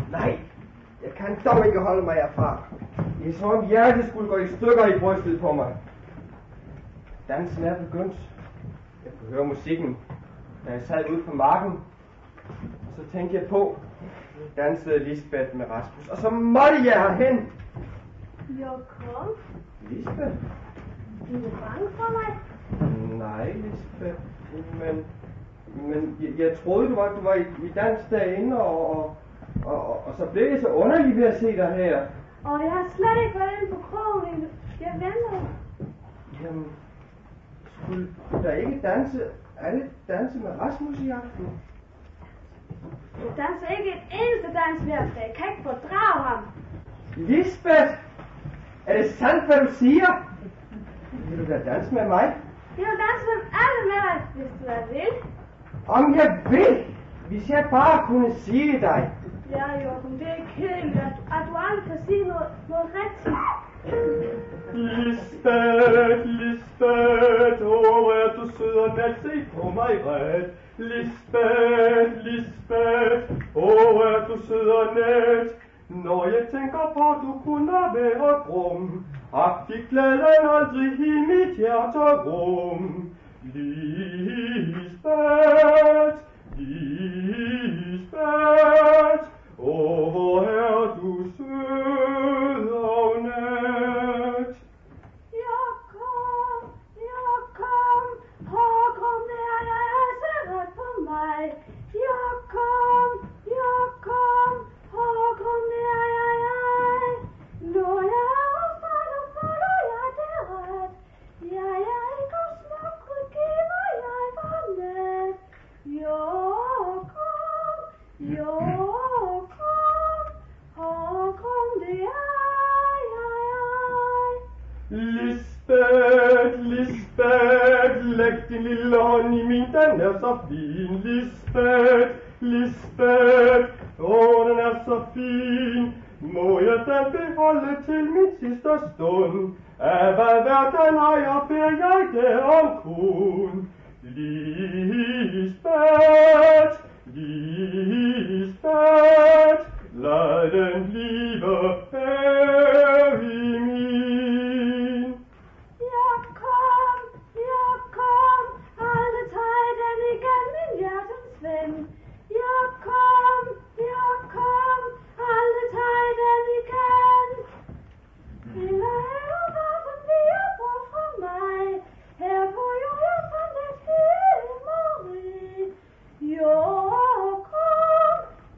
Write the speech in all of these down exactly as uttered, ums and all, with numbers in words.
Nej, jeg kan dog ikke holde mig herfra. Det er som om hjertet skulle gå i stykker i brystet på mig. Dansen er begyndt. Jeg kunne høre musikken, da jeg sad ude på marken. Og så tænkte jeg på, dansede Lisbeth med Rasmus. Og så måtte jeg herhen. Jo, kom. Lisbeth? Er du bange for mig? Nej, Lisbeth. Men, men jeg, jeg troede, du var, du var i, i dans derinde, og, og, og, og så blev jeg så underlig ved at se dig her. Og jeg har slet ikke været inde på krogen. Jeg venter. Jamen, skulle der ikke danse, alle danse med Rasmus i aften? Jeg danser ikke et eneste dans mere, for jeg kan ikke fordrage ham. Lisbeth! Er det sandt, hvad du siger? Vil du da danse med mig? Jeg vil danse med alle med dig, hvis du er vil. Om jeg vil! Hvis jeg bare kunne sige dig. Ja, Joachim, det er kedeligt, at, at du aldrig kan sige noget, noget rigtigt. Lisbeth, Lisbeth, åh, oh, er du sød og nat, se på mig ret. Lisbeth, Lisbeth, åh, oh, er du sød og nat. Når jeg tænker på, at du kunne være grum, agtig glæden aldrig i mit hjerte rum. Lisbeth, Lisbeth, åh, hvor er du sød og nat. Jakob, Jakob, Håkon, det er jeg altså ret på mig. Jakob, Jakob, Håkon, det er jeg, jeg. Når jeg er opfatter, føler jeg det ret. Jeg er ikke smuk, giver jeg var net. Jakob, Jakob, Håkon, det er jeg, jeg. Lisbeth, Lisbeth, læg din lille hånd i min, den er så fin. Lisbeth, Lisbeth, åh, den er så fin. Må jeg den beholde til min sidste stund? Af hvad verden ejer, beder jeg det om kun. Lisbeth, Lisbeth, lad den blive her i min. Jakob, Jakob, aldrig tager den igen, min hjertens ven. Jakob, Jakob, aldrig tager den igen. Hele verden bliver bort fra mig. Her på jorden fandt et himmeri. Jakob,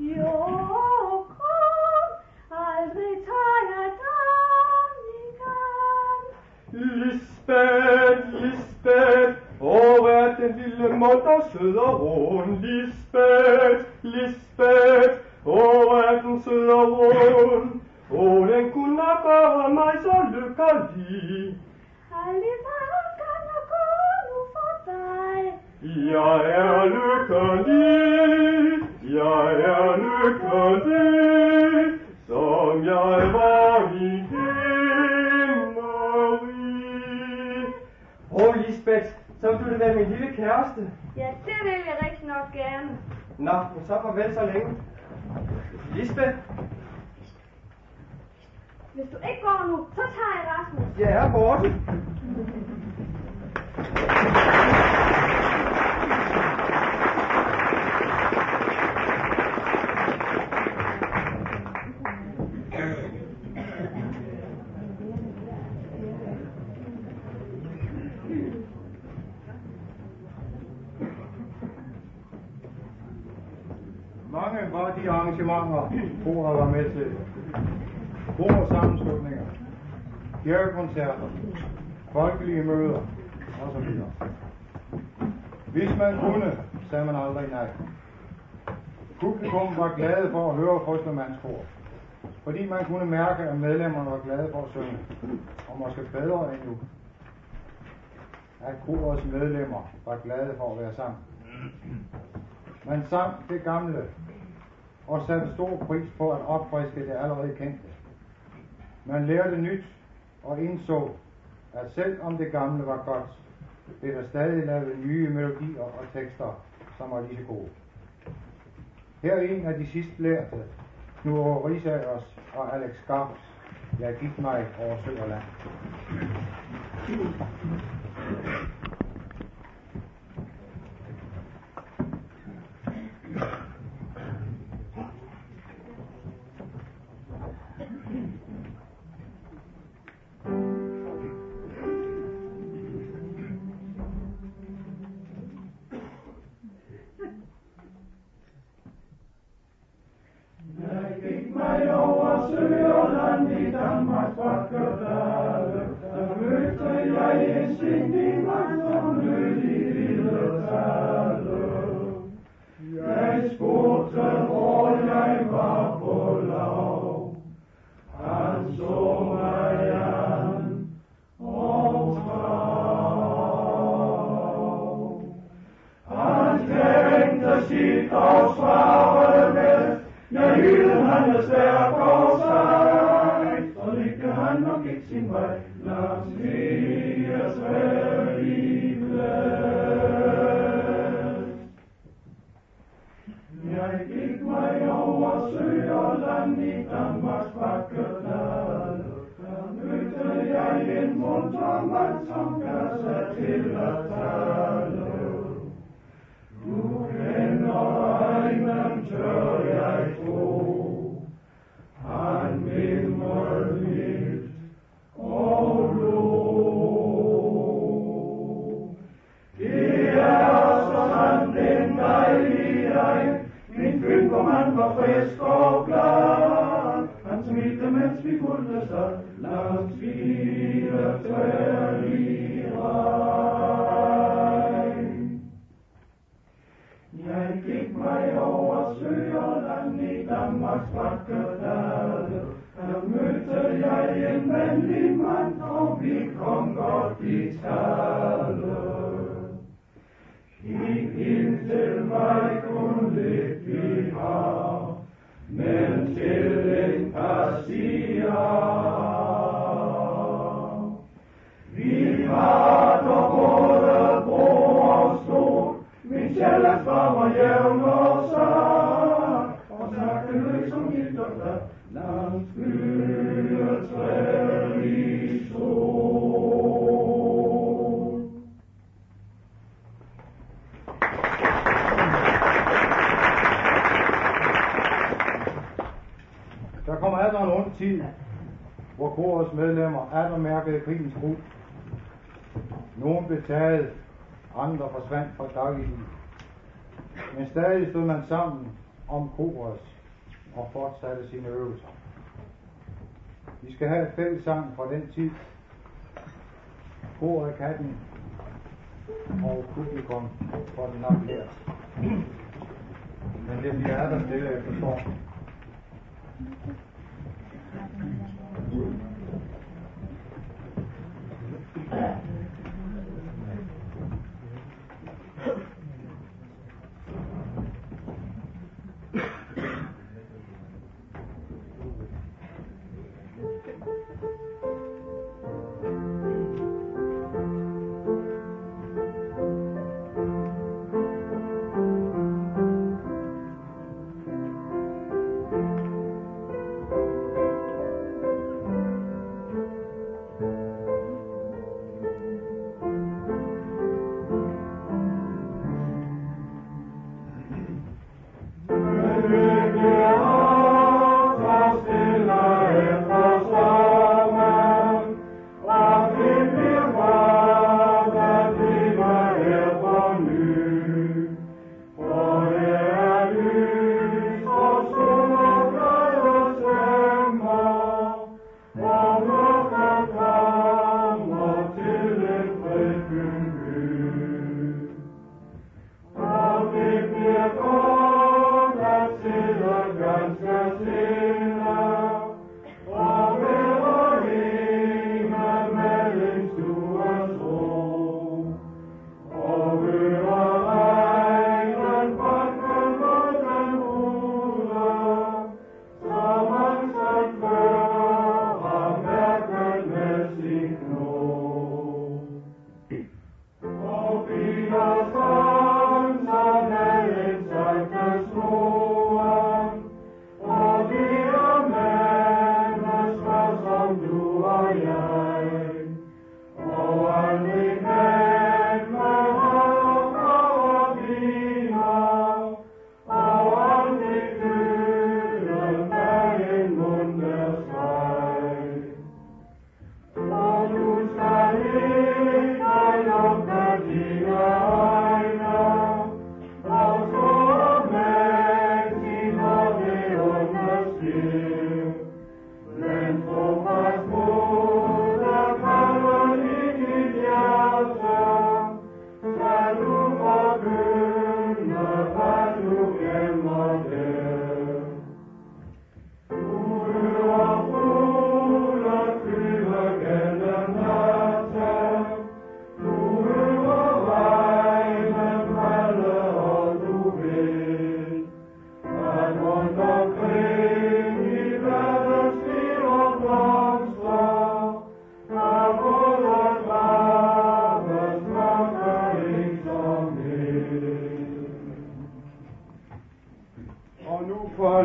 Jakob, aldrig tager jeg den igen. Lisbeth, Lisbeth, åh, er den lille munter sød og rund. Lisbeth, Lisbeth, åh, er den sød og rund. Åh, den kunne gøre mig så lykkelig. Aldrig bare kan jeg gå nu for dig. Jeg er lykkelig, jeg er lykkelig, som jeg var i himmeri. Åh, Lisbeth, så vil du være min lille kæreste. Ja, det vil jeg rigtig nok gerne. Nå, men så farvel så længe. Lisbeth? Hvis du ikke går nu, så tager jeg Rasmus. Jeg er borte. Mange var de arrangementer, koret var med til. Korsammenslutninger, kirkekoncerter, folkelige møder osv. Hvis man kunne, sagde man aldrig nej. Publikum var glade for at høre frøstemandskor, fordi man kunne mærke, at medlemmerne var glade for at synge, og måske bedre endnu, at korets medlemmer var glade for at være sammen. Man sang det gamle, og satte stor pris på at opfriske det allerede kendte. Man lærte nyt og indså, at selv om det gamle var godt, blev der stadig lavet nye melodier og tekster, som var lige så gode. Her er en af de sidst lærte, Knud Risagers og Alex Garps Jeg gik mig over sø og land. Der kommer atter en ond tid, hvor korets medlemmer atter mærkede krigens brug. Nogle blev taget, andre forsvandt fra dagliglivet. Men stadig stod man sammen om korets og fortsatte sine øvelser. Vi skal have et fælles sang fra den tid. Koret, katten og publikum for den nok her. Men det bliver atter stille efter stormen.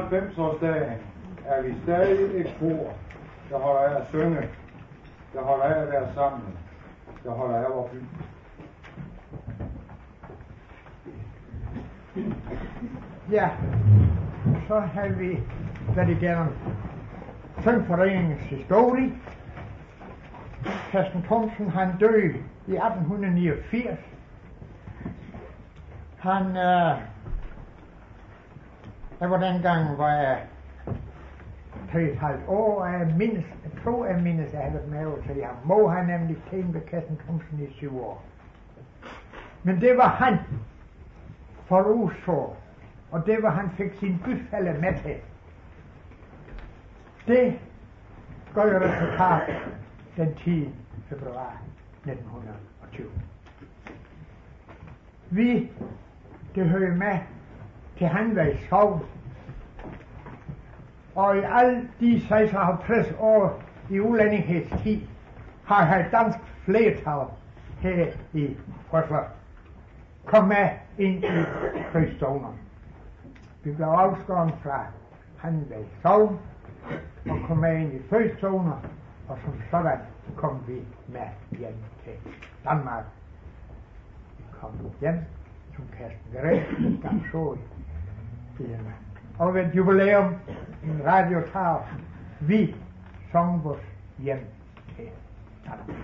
halvfems-årsdagen er vi stadig et kor, der holder af at synge, der holder af at være sammen, der holder af vores by. Ja, så har vi været igennem Syngforeningens historie. Kirsten Thomsen, han døde i atten niogfirs. Han, øh, der var dengang, var jeg tre og et halvt år, og jeg mindes, jeg tror jeg mindes, jeg har været med over til ham. Må han nemlig tænke med Kirsten Thomsen i syv år. Men det var han forudså, og det var han fik sin byfælde med til. Det gør jo resultat den tiende februar nitten tyve. Vi, det hører med til Hanvej Sogn, og i alle de seksoghalvtreds år i udlændinghedstid har jeg dansk flertal her i Røsler kom med ind i krigszonen. Vi blev afskåret fra Hanvej Sogn og kom med ind i krigszoner, og som sådan kom vi med hjem til Danmark. Vi kom hjem som Kirsten Gren, der så i hende. Og ved et jubilæum, en radiotal, vi sang vores hjem til Danmark.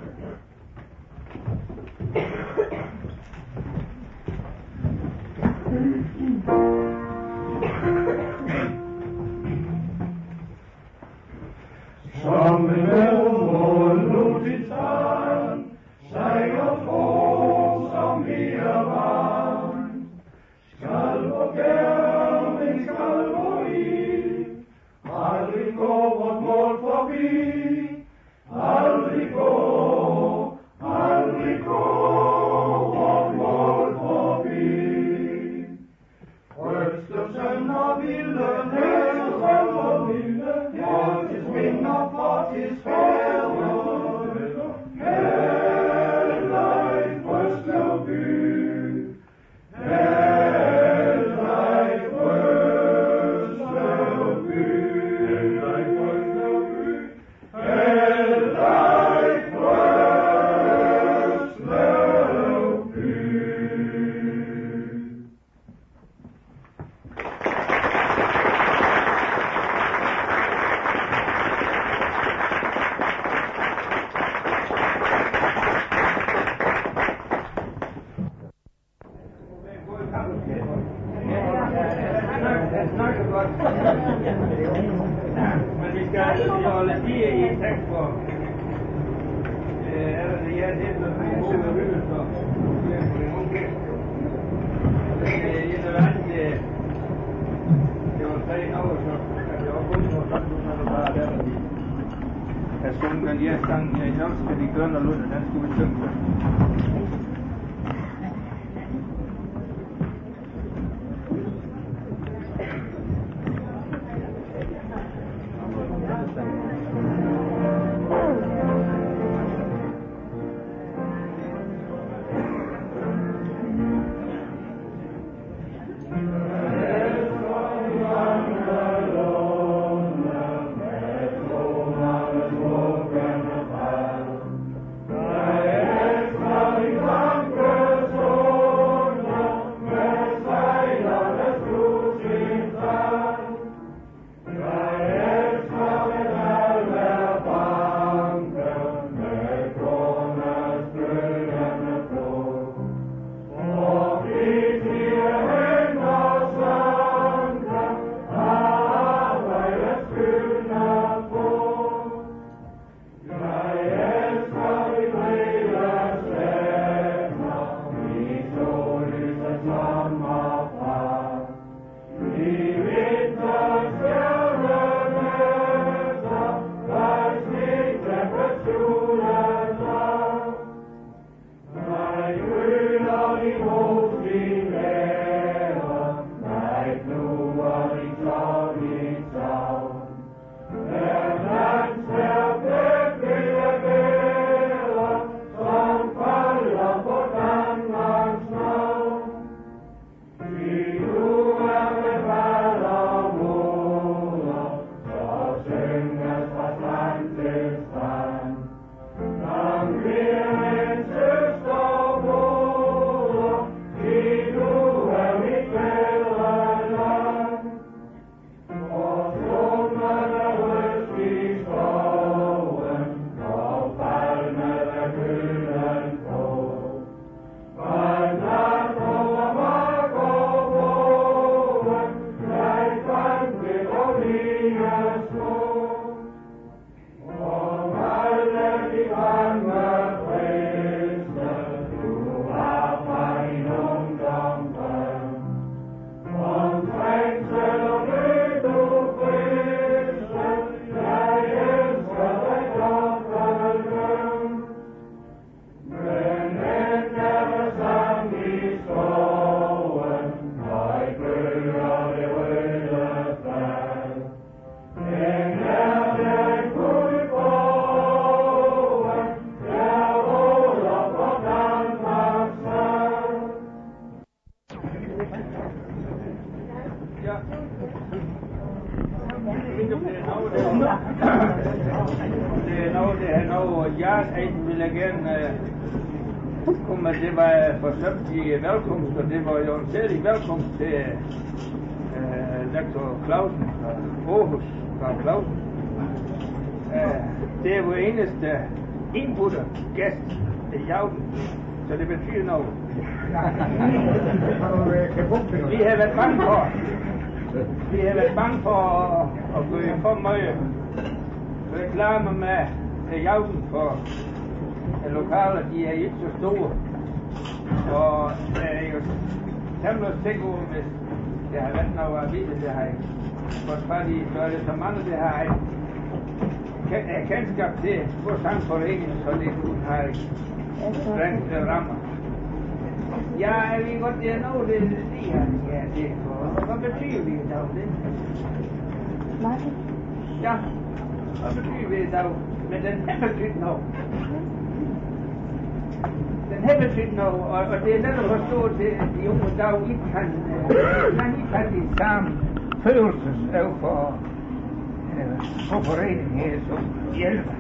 Som en mål ud i tand, sejler tro som her vand. Skal på gærning, skal på i, aldrig gå vort mål forbi. Aldrig gå, aldrig gå vort mål forbi. Røstelsen og vilden her, og vilden her, til svinger for til skære. Hellej Røstelby, hellej Røstelby, hellej Røstelby, hellej Røstelby. Men vi skal holde lige i tekstform. Er det jeg det der bliver gode hyldelser? Det er en eller anden, det var tre år, så kan det også kun få sådan, når det bare er der, de har sunget den her sang, jeg nok skal de gøre noget, den skulle vi synge. Vi nu er med valg og mod. starten vil jeg gerne uh, komme, at det var forsøgt i velkomst, og det var jo en særlig velkomst til uh, lektor Clausen fra Aarhus, fra Clausen. Uh, det er jo eneste indbudte gæst i jorden, så det betyder noget. Vi har været bange for, vi har været bange for at, at gå for meget reklame med til jorden for lokaler, de er ikke så store. Og det er jo temmelig sikker, hvis det har været noget at vide, det har ikke fået fat i, så er det så mange, det har ikke kendskab til vores sangforening, så det har ikke rent rammer. Ja, jeg ved godt, det er noget, det lige her, ja, det er. Hvad betyder det i dag, det? Martin? Ja, hvad betyder det i dag? Men den har betydet noget. Den har betydet noget, og, og det er netop forstået til, at de unge dag ikke kan, øh, man ikke har de samme følelses overfor øh, for foreningen her, som hjælper.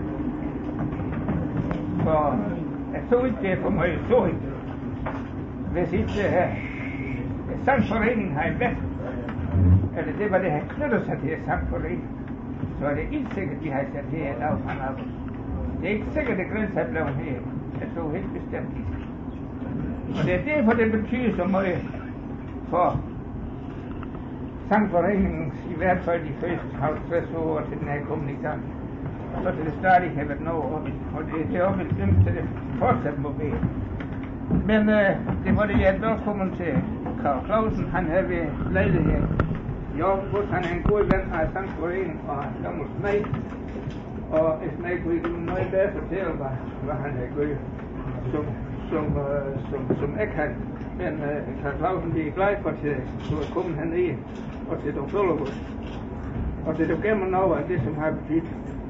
For jeg så ikke det for mig, jeg så ikke. Hvis ikke uh, sangforeningen har været, eller det var det, han knytter sig til sangforeningen, så er det ikke sikkert, at de har sat her et af. Det er ikke sikkert, at grænsen er blevet her. Jeg så helt bestemt ikke. Og det er derfor, det betyder så meget for sangforeningen, i hvert fald de første halvtreds år til den her kommet i gang. Så til det stadig har været noget op, og det, det er også bestemt til det fortsat må være. Men øh, det var det, jeg velkommen til Karl Clausen. Han havde ved lejlighed i Aarhus. Han er en god ven af sangforeningen og han gammel smag. Og smag kunne ikke noget bedre fortælle, hvad, hvad han havde gjort, som, som, øh, som, som ikke han. Men øh, Karl Clausen, de er glade for til at komme hernede og til at følge os. Og til at gemme noget af det, som har betydet.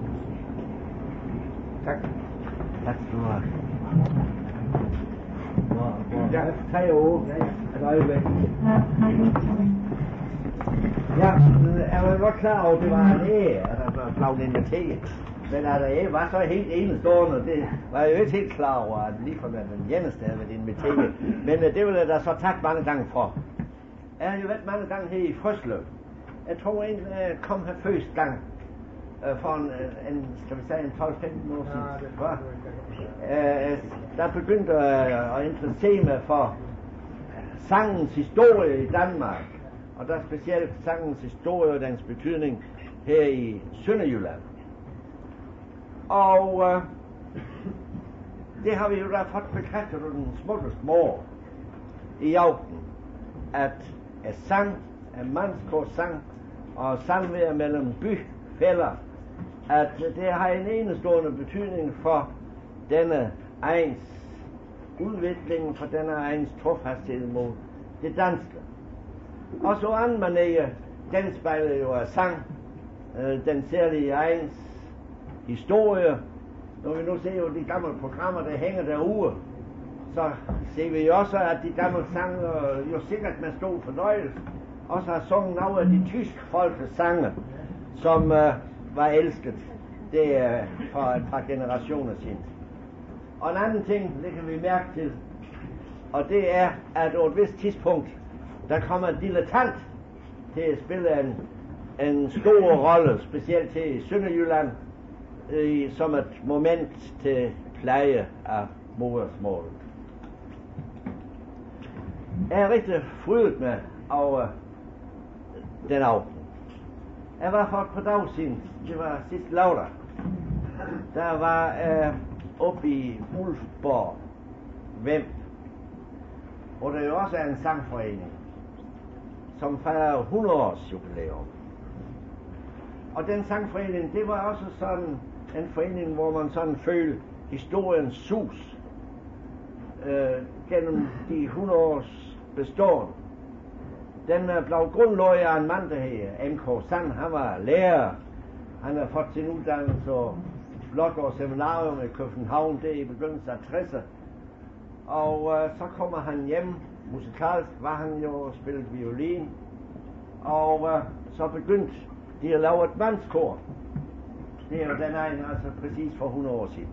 Tak. Tak skal du have. Ja, tre år. Et øjeblik. Ja, jeg var godt klar over, at det var en ære, at der var blevet inviteret. Men at jeg var så helt enestående, det var jeg jo ikke helt klar over, at lige for den eneste havde været inviteret. Men uh, det vil jeg da så tak mange gange for. Jeg har jo været mange gange her i Frøsløv. Jeg tror egentlig, at jeg kom her første gang. Uh, for en, en, skal vi sige, en tolv femten år siden. Ja, uh, der begyndte jeg at interessere mig for sangens historie i Danmark. Og der er specielt sangens historie og dens betydning her i Sønderjylland. Og uh, det har vi jo da fået bekræftet på den smukkeste måde i aften, at er sang, er mandskår sang og samvær mellem byfæller, at det har en enestående betydning for denne egns udvikling, for denne egns trofasthed mod det danske. Og så anden manér, den spejler jo af sang, øh, den særlige egns historie. Når vi nu ser jo de gamle programmer, der hænger derude, så ser vi jo også, at de gamle sanger jo sikkert med stor fornøjelse også har sunget nogle af de tyske folkes sange, som øh, var elsket det er for et par generationer siden. Og en anden ting, det kan vi mærke til, og det er, at på et vist tidspunkt, der kommer en dilettant til at spille en, en stor rolle, specielt til Sønderjylland, øh, som et moment til pleje af modersmålet. Jeg er rigtig frydet med over den aften. Jeg var for et par dage siden, det var sidste lørdag, der var øh, oppe i Ulfborg, Vemb, og der jo også er en sangforening, som fejrer hundrede års jubilæum. Og den sangforening, det var også sådan en forening, hvor man sådan følte historiens sus øh, gennem de hundrede års bestående. Den er blevet grundlagt af en mand, der hedder M K Sand. Han var lærer. Han har fået sin uddannelse og Blågård Seminarium i København, det i begyndelsen af tresserne. Og øh, så kommer han hjem. Musikalsk var han jo spillet violin. Og øh, så begyndte de at lave et mandskor. Det er jo den egen, altså præcis for hundrede år siden.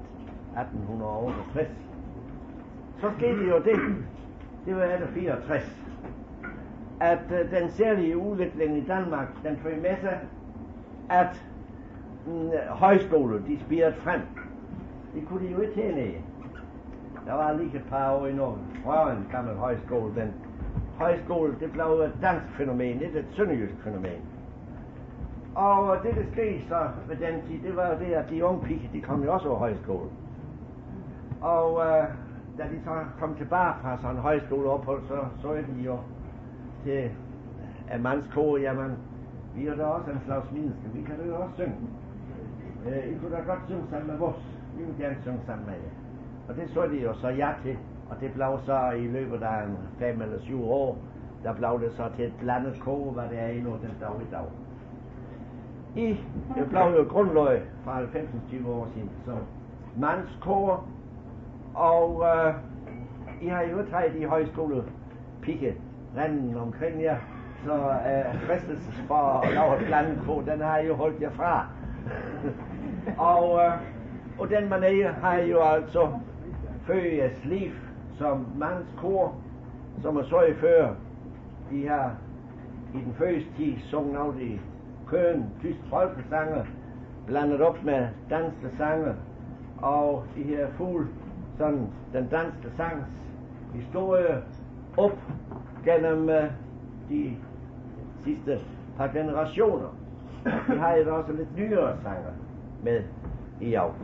atten otteogtres. Så skete jo det, det var atten fireogtres, at uh, den særlige udvikling i Danmark, den førte med sig, at mm, højskoler, de spirede frem. Det kunne de jo ikke hende i. Der var lige et par år i Norge, fra en gammel højskole, men højskole, det blev et dansk fænomen, ikke et sønderjysk fænomen. Og det, der skete så ved den tid, det var det, at de unge piger, de kom jo også over højskole. Og uh, da de så kom tilbage fra sådan en højskoleophold, så så de jo til en mandskor, jamen, vi er da også en slags mennesker, vi kan da jo også synge. Uh, I kunne da godt synge sammen med os, vi vil gerne synge sammen med jer. Og det så de jo så ja til, og det blev så i løbet af en fem eller syv år, der blev det så til et blandet kor, hvad det er endnu den dag i dag. I det blev jo grundløg for halvfems til tyve år siden, så mandskor, og øh, I har jo taget de højskole pigge renden omkring jer, så øh, fristelsen for at lave et blandet kor, den har I jo holdt jer fra. og, øh, og den manér har I jo altså født jeres liv som mandskor, som er så i før. I har i den første tid sunget af de køen, tysk folkesange, blandet op med danske sange, og de her fuld sådan den danske sangs historie op gennem uh, de sidste par generationer. Vi har jo også lidt nyere sanger med i aften.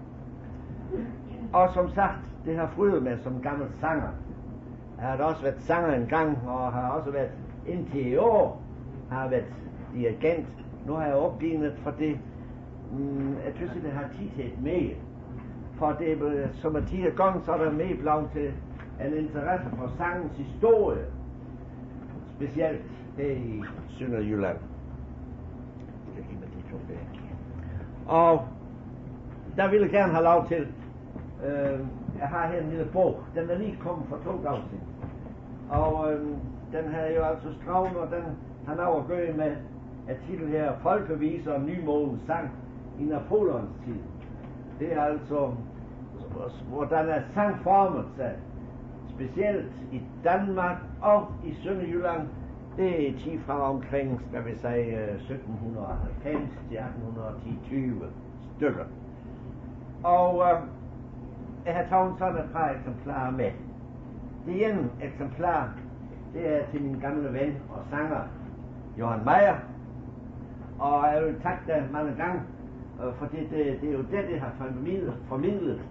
Og som sagt, det har frydet med som gammel sanger. Jeg har også været sanger en gang, og har også været indtil i år, har været dirigent. Nu har jeg opgivet for det, mm, jeg synes, det har tid til et med. For det, som er ti gange, så er der med blevet til en interesse for sangens historie. Specielt her i Sønderjylland. Jeg giver mig de to væk. Og der ville jeg gerne have lov til, øh, jeg har her en lille bog, den er lige kommet for to dage siden. Og øh, den har jo altså skrevet, og den har noget at gøre med at titel her, Folkeviser og Nymodens sang i Napoleons tid. Det er altså, hvordan er sang formet sig, specielt i Danmark og i Sønderjylland. Det er tid fra omkring, skal vi sige, sytten halvfems til atten ti tyve stykker. Og øh, jeg har taget sådan et par eksemplarer med. Det ene eksemplar, det er til min gamle ven og sanger, Johan Meyer. Og jeg vil takke dig mange gange, øh, for det, det, det er jo det, det har formidlet, formidlet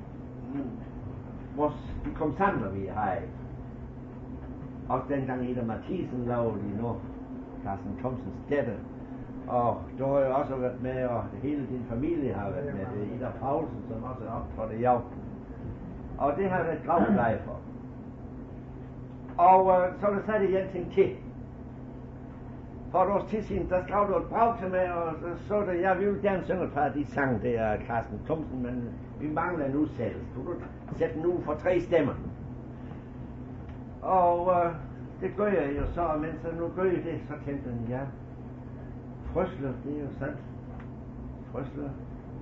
hvor de kom sammen, når vi er her. Og dengang Ida Mathisen lavede de nu, Carsten Thomsens datter. Og du har jo også været med, og hele din familie har været med. Det er Ida Paulsen, som også er optrådt i aften. Og det har jeg været gravt glad for. Og øh, så er der sat igen ting til. For et års tid siden, der skrev du et brev til mig, og så så det, jeg ville gerne synge et par af de sang, det er Carsten Thomsen, men vi mangler en udsættelse. Du kan sætte den ud for tre stemmer. Og øh, det gør jeg jo så, mens jeg nu gør jeg det, så tænkte den, ja, Frøsler, det er jo sandt. Frøsler.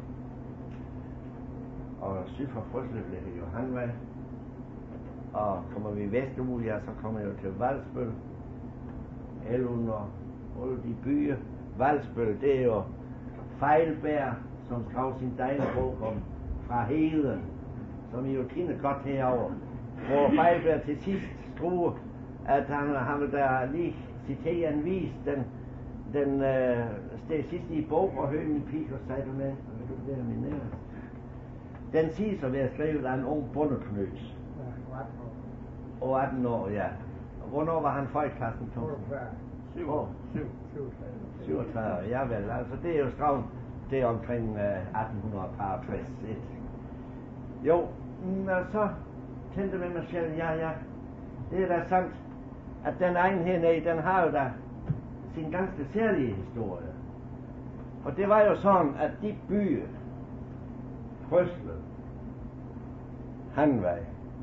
Og syd for Frøsler bliver det Johanvej. Og kommer vi vestumud, ja, så kommer jeg jo til Valsbøl. Elund og alle de byer. Valsbøl, det er jo Fejlberg, som skrev sin dejlige bog om fra Heden, som I jo kender godt herovre. Hvor Fejlberg til sidst skruer, at han, han vil der lige citere en vis, den, den øh, steg sidst i bog, og høre min pige, og sagde du med, vil du være min nære? Den siger så ved at skrive af en ung bondeknøs. Og atten år, ja. Og hvornår var han født, Carsten Thomsen? Syv år. Syv. syvogtredive, ja vel. Altså det er jo skrevet, det er omkring uh, atten tres. Jo, og så tænkte jeg med mig selv, ja, ja, det er da sandt, at den egen hernede, den har jo da sin ganske særlige historie. For det var jo sådan, at de byer, Frøsle, Hanvej,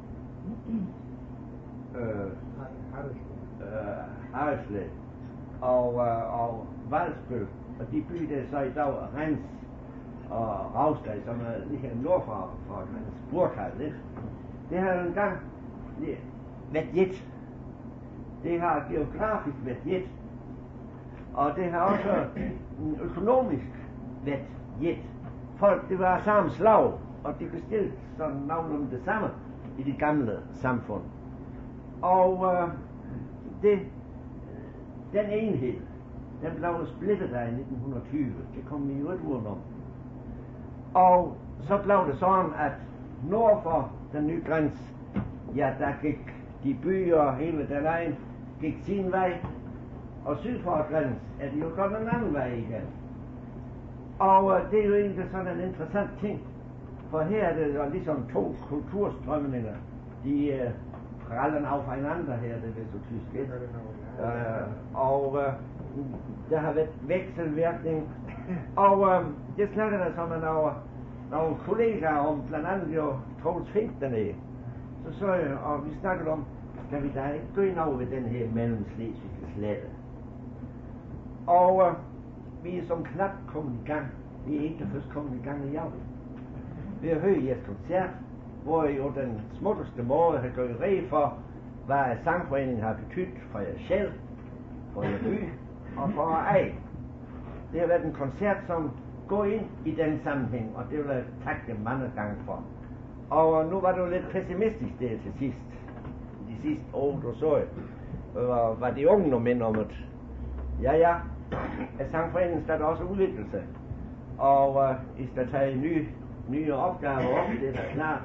øh, øh, Harreslet og, øh, og Valsbøl, og de byer, der så i dag er Rens, og Ragsdal, som er lige her nord for, for Burkhardt lidt. Det har jo engang været jet. Det har geografisk været jet. Og det har også økonomisk været jet. Folk, det var samme slag, og de bestilte sådan nogenlunde det samme i de gamle samfund. Og øh, det, den enhed, den blev splittet der i nitten tyve. Det kom vi jo et udenom. Og så blev det sådan, at nord for den nye grænse, ja, der gik de byer hele den egen, gik sin vej, og syd for grænsen er de jo gået en anden vej igen. Og øh, det er jo egentlig sådan en interessant ting, for her er det jo ligesom to kulturstrømninger, de øh, prallen af fra hinanden her, det er så tysk, ikke? Øh, og øh, der har været vekselvirkning, og øh, det snakker der som en over nogle kollegaer om, blandt andet jo Troels Fink dernede. Så så jeg, og vi snakkede om, skal vi da ikke gå ind over ved den her mellemslesvigske slette. Og øh, vi er som knap kommet i gang. Vi er ikke først kommet i gang i aften. Vi har hørt jeres koncert, hvor I jo den smutteste måde har gået red for, hvad sangforeningen har betydet for jer selv, for jer by og for jer ej. Det har været en koncert, som går ind i den sammenhæng, og det vil jeg takke dem mange gange for. Og nu var det jo lidt pessimistisk der til sidst. De sidste år, du så var, var de unge nu mænd om, at ja, ja, at sangforeningen skal også udvikle sig. Og uh, I skal tage nye, nye opgaver op, det er da klart.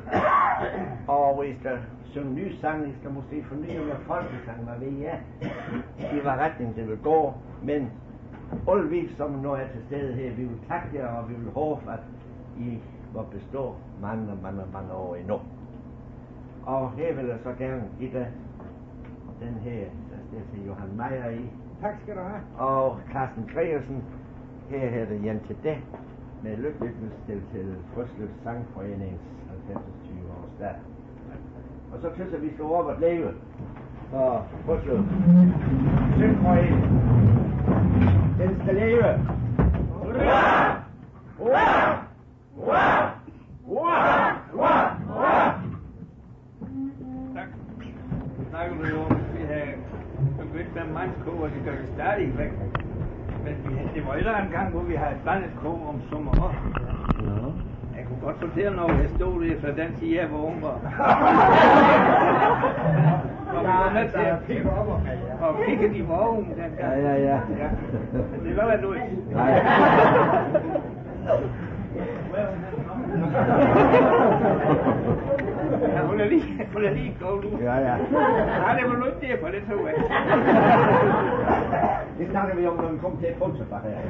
Og I skal synge nye sange, I skal måske fornye med folkesang, hvad ved jeg. I var retning, det vil gå, men alle vi, som nu er til stede her, vi vil takke jer, og vi vil håbe, at I må bestå mange, mange, mange år endnu. Og her vil jeg så gerne give dig den her, der er til Johan Meyer i. Tak skal du have. Og Carsten Gregersen, her er det Jan til det, med lykkelighedstil til Frøsløs Sangforenings halvfems tyve års dag. Og så synes jeg, vi skal over at leve for Frøsløs Sangforening. Den skal leve. Hurra! Hurra! Hurra! Hurra! Hurra! Hurra! Tak. Nu snakker du jo om, at vi har begyndt med mandskog, og det gør vi stadig væk. Men vi, det var ellers en gang, hvor vi havde et bandet kog om sommer. Ja. Jeg kunne godt fortælle noget historie fra den tid, jeg var ung. Og vi var med til at pikke op og pikke de vågen den gang. Ja, ja, ja. Ja. Men det var da nu ikke. Nej. Ja, hun er lige, hun er lige gået ud. Ja, ja. Nej, det var nu ikke derfor, det tog jeg. Det snakker vi om, når vi kommer til at punche fra her.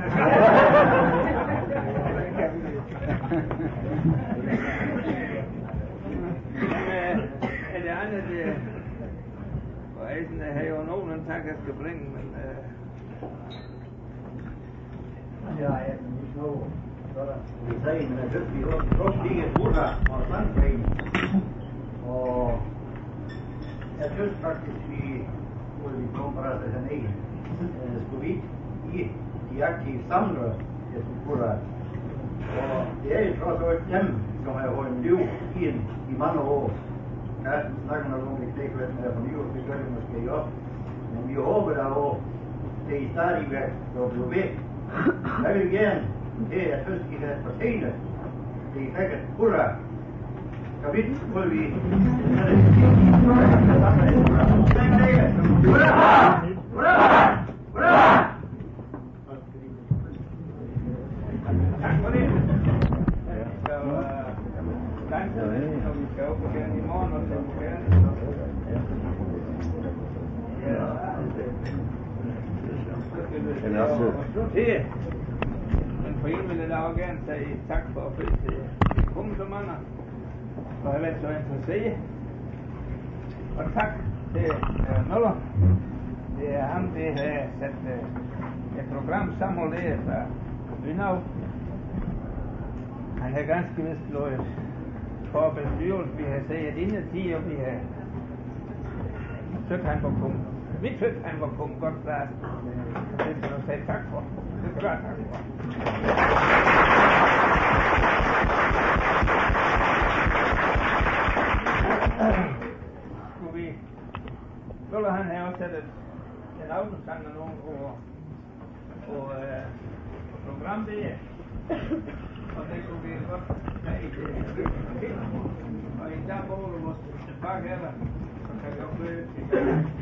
Men er det andet, det og Eisen har jo nogen tak, jeg skal bringe, men øh... Ja, jeg er ikke noget. Vi sagde, at jeg synes, vi også lige et hurra og sandfræn. Og jeg synes faktisk, vi, hvor vi kommer fra det hernede, skulle vi i de aktive samlere, jeg synes hurra. Og det er jo trods alt dem, som har holdt liv i, i mange år. Carsten snakker nok om, at det ikke har været for liv, det gør det måske også. Men vi håber der også, at I stadig vil blive ved. Jeg vil gerne det er først i deres fortælle. Det er fækket. Hurra! Kan vi prøve vi? Hurra! Hurra! Hurra! Tak for det. Så danser vi, og vi skal op igen i morgen og så igen. Ja, det er slut her. Men for en vil jeg da også gerne sige tak for at det kom så mange, og har været så interesseret. Og tak til uh, Møller. Det er ham, det har sat uh, et program sammen der fra Lynau. Han har ganske vist løjet for bestyrelsen. Vi har set inden tid, og vi har søgt han var kommet. Vi synes, han var kommet godt klart. Det skal du sige tak for. Det skal du have tak for. Skulle han have også et, et aftensang og nogen og, og øh, program det. Og det kunne vi godt tage i det. Og i dag hvor du måske tilbage her, så kan vi også